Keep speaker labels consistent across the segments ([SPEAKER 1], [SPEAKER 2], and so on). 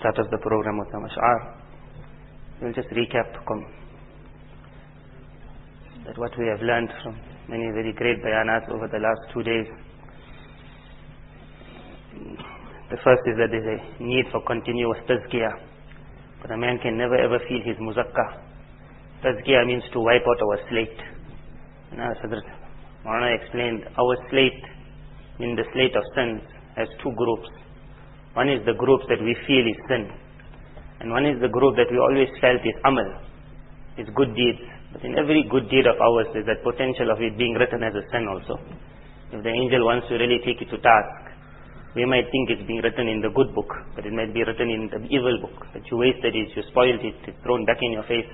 [SPEAKER 1] start of the program with some ash'ar. We'll just recap that what we have learned from many very great bayanat over the last 2 days. The first is that there's a need for continuous tazkiyah, but a man can never ever feel his muzakka. Tazkiyah means to wipe out our slate. As Hazrat Maulana explained, our slate, in the slate of sins, has 2 groups. One is the group that we feel is sin, and one is the group that we always felt is amal, is good deeds. But in every good deed of ours, there's that potential of it being written as a sin also. If the angel wants to really take it to task, we might think it's being written in the good book, but it might be written in the evil book, that you wasted it, you spoiled it, it's thrown back in your face.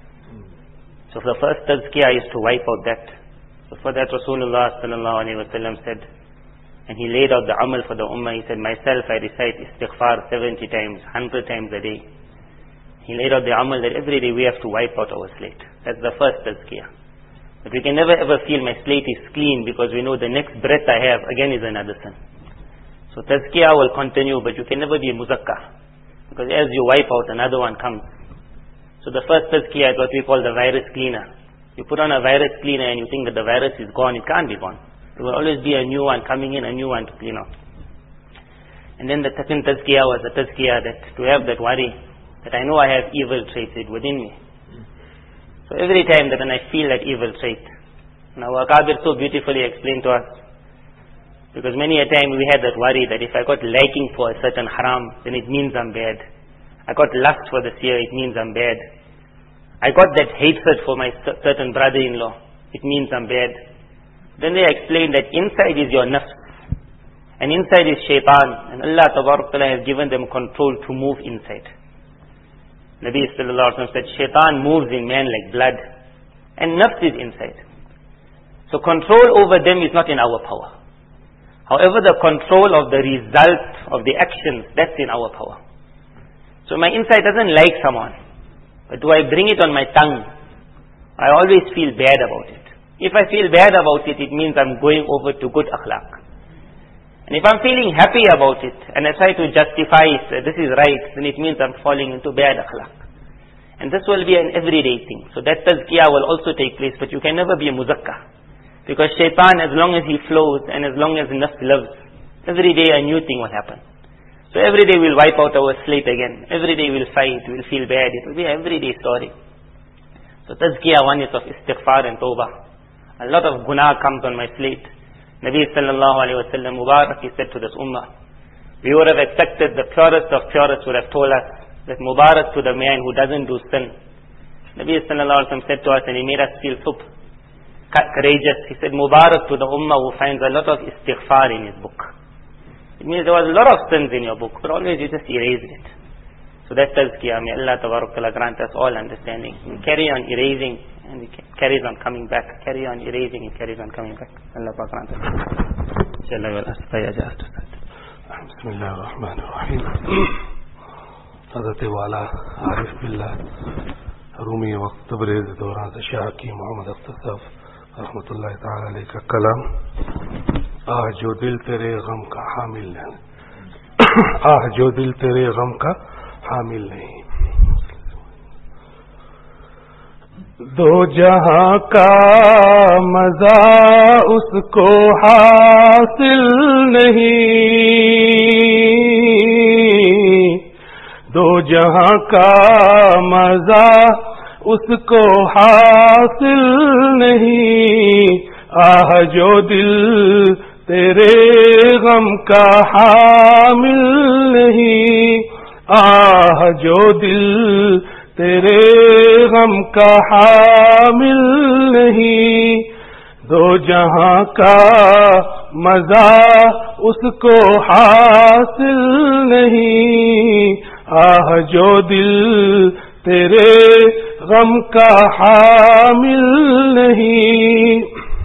[SPEAKER 1] So the first tazkiyah is to wipe out that. So for that Rasulullah sallallahu alaihi wasallam said, and he laid out the amal for the ummah, he said, myself I recite istighfar 70 times, 100 times a day. He laid out the amal that every day we have to wipe out our slate. That's the first tazkiyah. But we can never ever feel my slate is clean, because we know the next breath I have again is another sin. So tazkiyah will continue, but you can never be a muzakka, because as you wipe out, another one comes. So the first tazkiyah is what we call the virus cleaner. You put on a virus cleaner and you think that the virus is gone. It can't be gone. There will always be a new one coming in, a new one to clean out. And then the second tazkiyah was the tazkiyah that to have that worry, that I know I have evil traits within me. So every time that when I feel that evil trait, now Akabir so beautifully explained to us, because many a time we had that worry that if I got liking for a certain haram, then it means I'm bad. I got lust for the seer, it means I'm bad. I got that hatred for my certain brother-in-law, it means I'm bad. Then they explained that inside is your nafs, and inside is shaitan, and Allah Tabarak Ta'ala has given them control to move inside. Nabi Sallallahu Alaihi Wasallam said, shaitan moves in man like blood, and nafs is inside. So control over them is not in our power. However, the control of the result of the actions, that's in our power. So my inside doesn't like someone, but do I bring it on my tongue? I always feel bad about it. If I feel bad about it, it means I'm going over to good akhlaq. And if I'm feeling happy about it, and I try to justify it, this is right, then it means I'm falling into bad akhlaq. And this will be an everyday thing. So that tazkiyah will also take place, but you can never be a muzakka. Because shaitan, as long as he flows and as long as nafs lives, every day a new thing will happen. So every day we'll wipe out our slate again. Every day we'll fight, we'll feel bad. It will be an everyday story. So tazkiyah one is of istighfar and tawbah. A lot of guna comes on my slate. Nabi sallallahu alayhi wa sallam Mubarak, he said to this ummah, we would have expected the purest of purists would have told us that Mubarak to the man who doesn't do sin. Nabi sallallahu alayhi wa sallam said to us, and he made us feel courageous. He said, Mubarak to the ummah who finds a lot of istighfar in his book. It means there was a lot of sins in your book, but always you just erased it. So that tazkiyah, may Allah Tabarak Ta'ala grant us all understanding. We carry on erasing, and it carries on coming back. Carry on erasing, it carries on coming back. Allah grant us. Inshallah, we'll ask Fayyajah to start.
[SPEAKER 2] Bismillah ar-Rahman ar-Rahim. Hazrat Wala Arif Billah Rumi Waqt Tabriz Dawran Shaki Muhammad Akhtasaf रहमतुल्लाह ताला अलैहि का कलाम, आह जो दिल तेरे गम का हामिल नहीं, आह जो दिल तेरे गम का हामिल नहीं, दो जहां का मजा उसको हासिल नहीं, दो जहां का मजा उसको हासिल नहीं, आह जो दिल तेरे गम का हामिल नहीं, आह जो दिल तेरे गम का हामिल नहीं, दो जहां का मजा उसको हासिल नहीं, आह जो दिल तेरे गम का हामिल नहीं।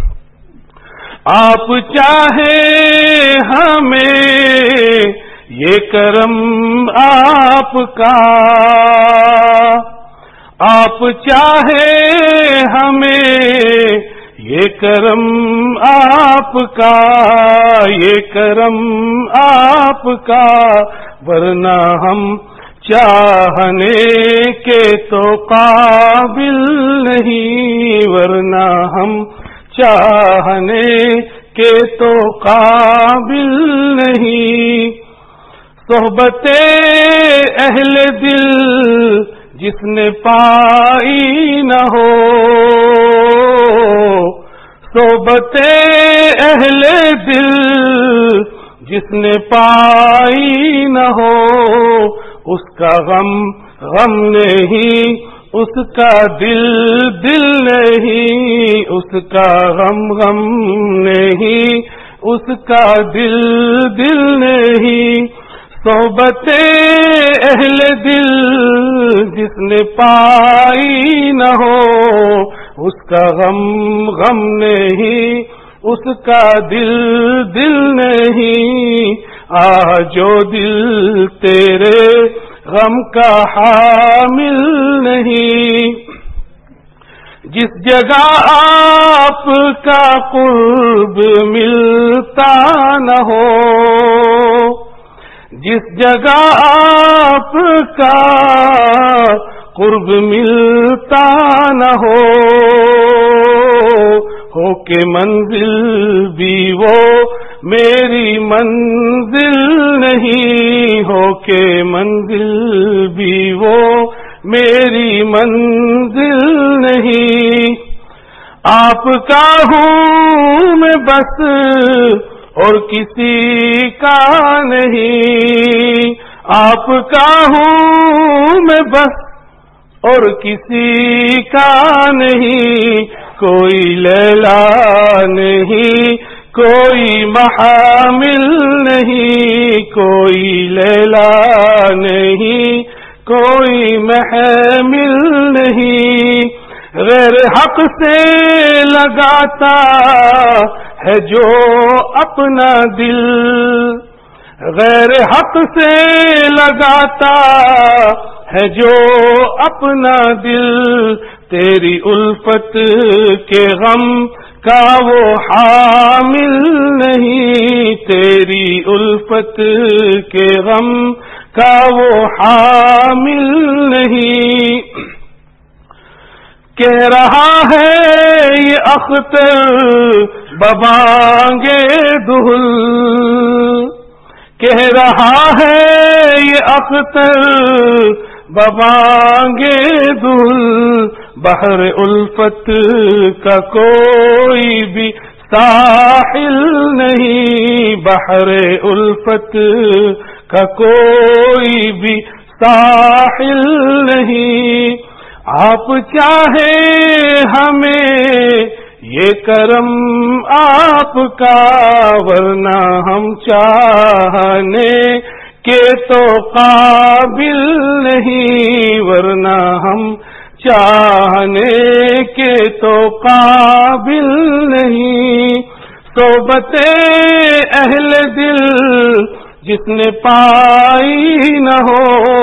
[SPEAKER 2] आप चाहे हमें ये करम आपका, आप चाहे हमें ये करम आपका, ये करम आपका, वरना हम چاہنے کے تو قابل نہیں، ورنہ ہم چاہنے کے تو قابل نہیں۔ صحبت اہل دل جس نے پائی نہ ہو، صحبت اہل دل جس نے پائی نہ ہو، اس کا غم غم نہیں، اس کا دل دل نہیں، اس کا غم غم نہیں، اس کا دل دل نہیں۔ صحبت اہل دل جس نے پائی نہ ہو، اس کا غم غم نہیں، اس کا دل دل نہیں۔ جو دل تیرے غم کا حامل نہیں، جس جگہ آپ کا قرب ملتا نہ ہو، جس جگہ آپ کا قرب ملتا نہ ہو کہ منزل بھی وہ میری منزل نہیں، ہو کہ منزل بھی وہ میری منزل نہیں۔ آپ کا ہوں میں بس اور کسی کا نہیں، آپ کا ہوں میں بس اور کسی کا نہیں۔ کوئی لیلا نہیں، کوئی محامل نہیں، کوئی لیلا نہیں، کوئی محمل نہیں۔ غیر حق سے لگاتا ہے جو اپنا دل، غیر حق سے لگاتا ہے جو اپنا دل، تیری الفت کے غم کا وہ حامل نہیں، تیری الفت کے غم کا وہ حامل نہیں۔ کہہ رہا ہے یہ اختر ببانگے دہل، کہہ رہا ہے یہ اختر ببانگے دہل، بحر الفت کا کوئی بھی ساحل نہیں، بحر الفت کا کوئی بھی ساحل نہیں۔ آپ چاہیں ہمیں یہ کرم آپ کا، ورنہ ہم چاہنے کے تو قابل نہیں، ورنہ ہم چاہنے کے تو قابل نہیں۔ صحبت اہل دل جس نے پائی نہ ہو،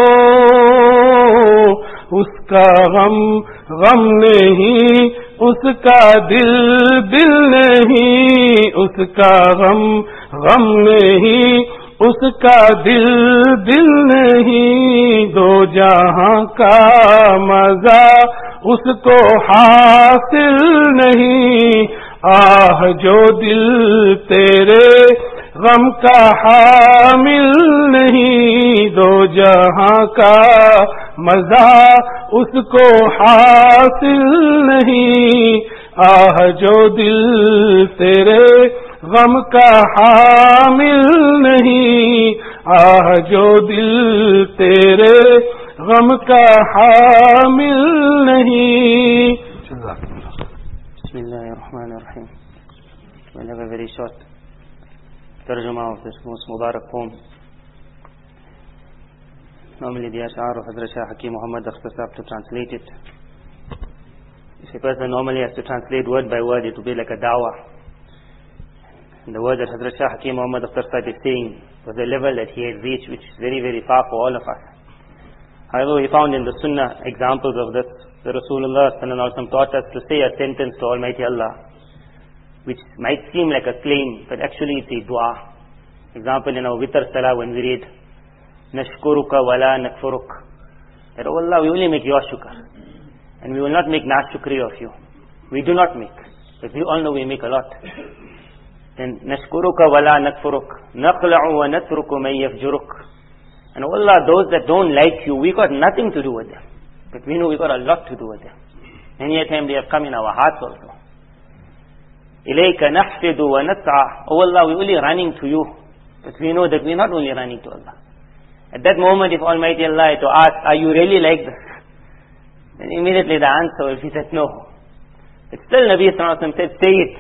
[SPEAKER 2] اس کا غم غم نہیں، اس کا دل دل نہیں، اس کا غم غم نہیں، اس کا دل دل نہیں۔ دو جہاں کا مزہ اس کو حاصل نہیں، آہ جو دل تیرے غم کا حامل نہیں، دو جہاں کا مزہ اس کو حاصل نہیں، آہ جو دل تیرے غم کا حامل نہیں، آہ جو دل تیرے غم کا حامل نہیں۔
[SPEAKER 1] بسم اللہ الرحمن الرحیم۔ We'll have a very short tarjuma of this most Mubarak poem. Normally the ash'ar of Hazrat Shah Hakim Muhammad Akhtar Sahib to translate it. If a person normally has to translate word by word, it would be like a dawah. And the word that Hazrat Shah Hakim Muhammad Akhtar Sahib is saying was a level that he had reached which is very, very far for all of us. However, we found in the Sunnah examples of this. The Rasulullah sallallahu alaihi wasallam taught us to say a sentence to Almighty Allah, which might seem like a claim, but actually it's a dua. Example, in our witr salah when we read, Nashkuruka wala nakfuruk. That, oh Allah, we only make your shukr. And we will not make nashukri of you. We do not make. But we all know we make a lot. Then, Nashkuruka wala nakfuruk. Naqla'u wa natruku man yafjuruk. And oh Allah, those that don't like you, we got nothing to do with them. But we know we got a lot to do with them. Many a time they have come in our hearts also. Ilayka nahfidu wa nat'a. Oh Allah, we're only running to you. But we know that we're not only running to Allah. At that moment, if Almighty Allah to ask, are you really like this? Then immediately the answer will be that no. But still Nabi Sallallahu Alaihi Wasallam said, say it.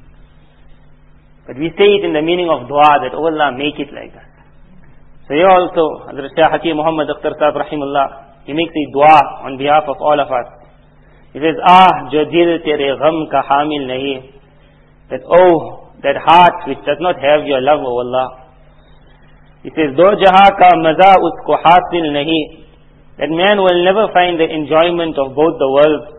[SPEAKER 1] But we say it in the meaning of dua, that oh Allah, make it like that. So here also, Hazrat Shah Hakim Muhammad Akhtar Sahib Rahimullah, he makes a dua on behalf of all of us. He says, jo dil tere gham ka hamil nahi. That, oh, that heart which does not have your love, oh Allah. He says, do jaha ka maza usko hasil nahi. That man will never find the enjoyment of both the worlds.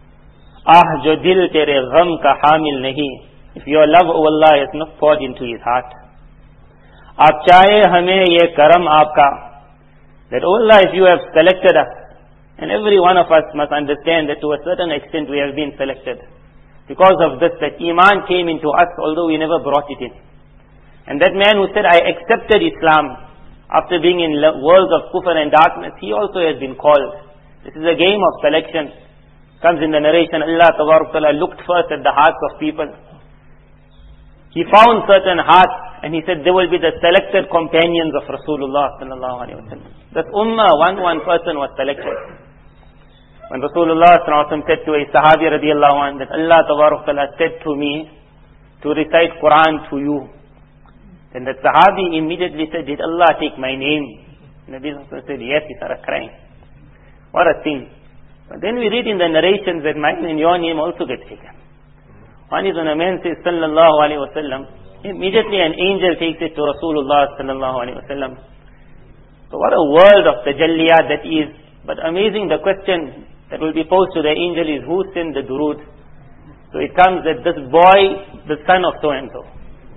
[SPEAKER 1] Jo dil tere gham ka hamil nahi. If your love, oh Allah, is not poured into his heart. Aap chahe hame ye karam aapka. That, oh Allah, if you have selected us, and every one of us must understand that to a certain extent we have been selected. Because of this, that Iman came into us, although we never brought it in. And that man who said, I accepted Islam, after being in worlds of kufr and darkness, he also has been called. This is a game of selection. Comes in the narration, Allah Tabaraka Ta'ala looked first at the hearts of people. He found certain hearts, and he said, there will be the selected companions of Rasulullah sallallahu alaihi wasallam. That ummah, one person was selected. When Rasulullah sallallahu alaihi wasallam said to a Sahabi radiallahu anh, that Allah Tabaraka Ta'ala said to me, to recite Quran to you. Then that Sahabi immediately said, did Allah take my name? Nabi sallallahu alaihi wasallam said, yes, he started crying. What a thing. But then we read in the narrations that mine and your name also get taken. One is when a man says sallallahu alaihi wasallam, immediately an angel takes it to Rasulullah sallallahu alaihi wasallam. So what a world of tajalliyat that is. But amazing, the question that will be posed to the angel is, who sent the durood? So it comes that this boy, the son of so and so.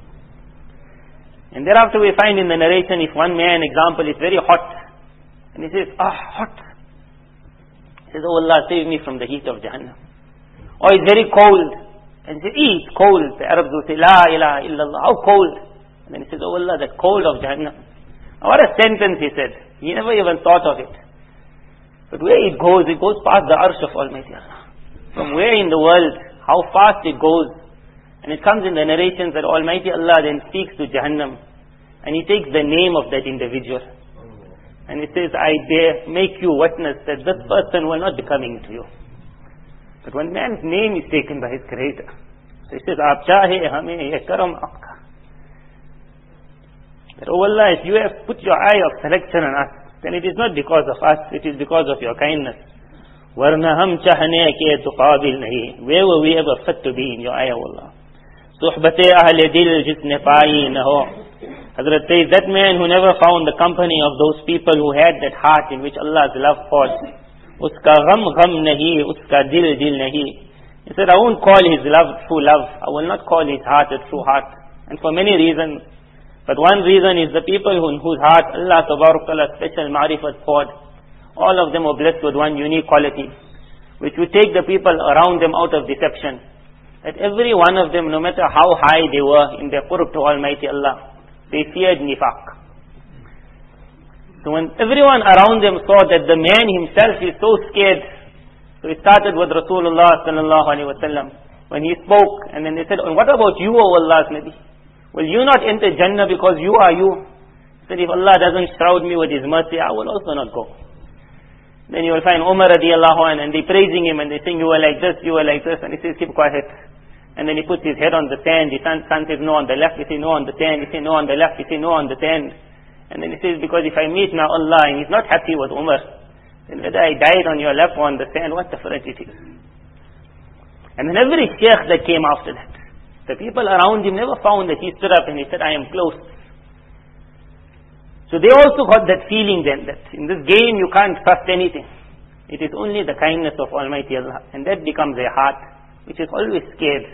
[SPEAKER 1] And thereafter we find in the narration, if one man, example, is very hot, and he says, hot. He says, oh Allah, save me from the heat of Jahannam. Or it's very cold. And he says, it's cold. The Arabs will say, La ilaha illallah, how cold? And then he says, oh Allah, that cold of Jahannam. Now what a sentence he said. He never even thought of it. But where it goes past the arsh of Almighty Allah. From where in the world, how fast it goes. And it comes in the narrations that Almighty Allah then speaks to Jahannam. And He takes the name of that individual. And He says, I dare make you witness that this person will not be coming to you. But when man's name is taken by his Creator, so he says, Aap chahe hame ye karam aapka. That, oh Allah, if you have put your eye of selection on us, then it is not because of us, it is because of your kindness. Warna hum chahne ke tu qabil nahi. Where were we ever fit to be in your eye, O Allah? Suhbate ahle dil jisne paayi na ho. Hazrat says, that man who never found the company of those people who had that heart in which Allah's love poured, uska gham nahi, uska dil nahi. He said, I won't call his love true love. I will not call his heart a true heart. And for many reasons. But one reason is the people whose heart Allah Tabaraka Ta'ala special ma'rifat poured. All of them were blessed with one unique quality, which would take the people around them out of deception. That every one of them, no matter how high they were in their qurb to Almighty Allah, they feared nifaq. So when everyone around them saw that the man himself is so scared, so it started with Rasulullah sallallahu alaihi wasallam. When he spoke, and then they said, what about you, O Allah's Nabi? Will you not enter Jannah because you are you? He said, if Allah doesn't shroud me with His mercy, I will also not go. Then you will find Umar radiallahu anh, and they praising him, and they saying, you were like this, you were like this, and he says, keep quiet. And then he puts his head on the sand, his son says no on the left, he says no on the sand, he says no on the left, he says no on the sand. And then he says, because if I meet now Allah and He's not happy with Umar, then whether I died on your lap or on the sand, what difference it is? And then every sheikh that came after that, the people around him never found that he stood up and he said, I am close. So they also got that feeling then, that in this game you can't trust anything. It is only the kindness of Almighty Allah. And that becomes a heart which is always scared.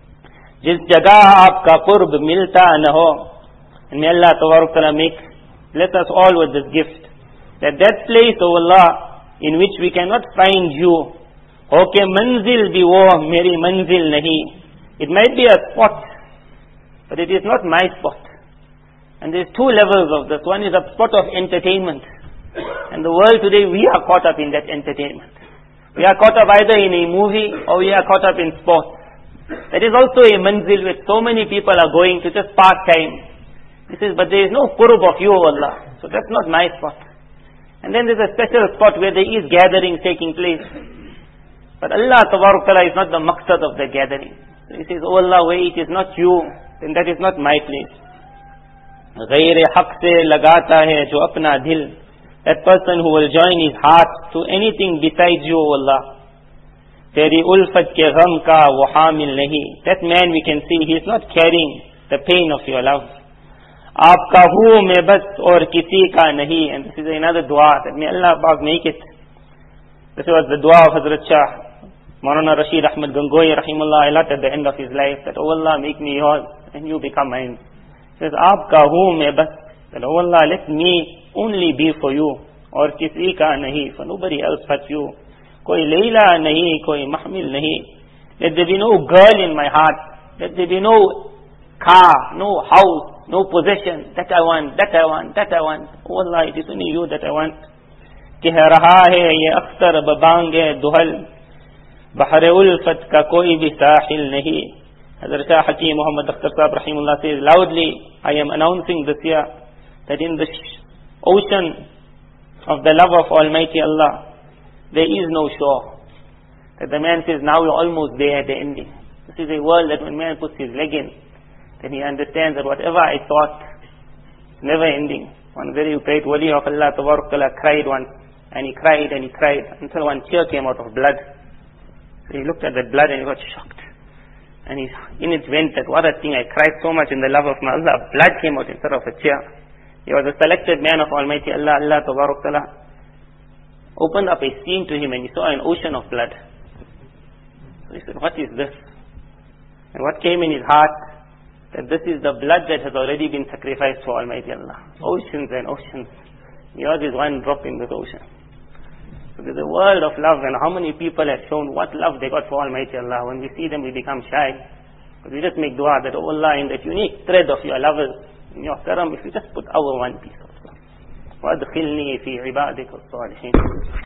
[SPEAKER 1] Jis jagah aapka qurb milta na ho. And may Allah Tabaraka Ta'ala make bless us all with this gift. That place, O Allah, in which we cannot find you. Okay, manzil bhi wo, meri manzil nahi. It might be a spot, but it is not my spot. And there's two levels of this. One is a spot of entertainment. And the world today, we are caught up in that entertainment. We are caught up either in a movie or we are caught up in sports. That is also a manzil which so many people are going to just pass time. But there is no qurb of you, Allah. So that's not my spot. And then there's a special spot where there is gathering taking place. But Allah Tabaraka Ta'ala is not the maqsad of the gathering. So he says, oh Allah, where it is not you, then that is not my place. غیر حق سے لگاتا ہے جو اپنا دل. That person who will join his heart to anything besides you, O Allah. Teri ulfat ke gham ka wo hamil nahi. That man we can see, he is not carrying the pain of your love. Aapka hu mein bas aur kisi ka nahi. And this is another dua that may Allah Pak make it. This was the dua of Hazrat Shah Maulana Rashid Ahmad Gangohi rahimahullah at the end of his life, that, oh Allah, make me yours and you become mine. He says, Aapka hu mein bas. That, oh Allah, let me only be for you, or kisi ka nahi, for nobody else but you. Koi Layla nahi, koi Mahmil nahi. Let there be no girl in my heart. Let there be no car, no house, no possession. That I want, that I want, that I want. Oh Allah, it is only you that I want. Keh raha hai ye akhtar babange duhal. Bahre ulfat ka koi bhi sahil nahi. Hazrat Shah Hakim Muhammad Akhtar Sahib Rahimullah says loudly, I am announcing this year that in the ocean of the love of Almighty Allah, there is no shore. That the man says, now we're almost there at the ending. This is a world that when man puts his leg in, then he understands that whatever I thought is never ending. One very great wali of Allah Tabaraka Ta'ala cried once, and he cried and he cried until one tear came out of blood. So he looked at that blood and he got shocked. And in it went that, what a thing, I cried so much in the love of my Allah, blood came out instead of a tear. He was a selected man of Almighty Allah. Allah Tabaraka Ta'ala opened up a scene to him and he saw an ocean of blood. So he said, what is this? And what came in his heart? That this is the blood that has already been sacrificed for Almighty Allah. Oceans and oceans. Yours is one drop in this ocean. So there's a world of love, and how many people have shown what love they got for Almighty Allah. When we see them, we become shy. But we just make dua that, oh Allah, in that unique thread of your lovers, in your karam, if you just put our one piece of love. وَأَدْخِلْنِي فِي عِبَادِكَ الصَّالِحِينَ.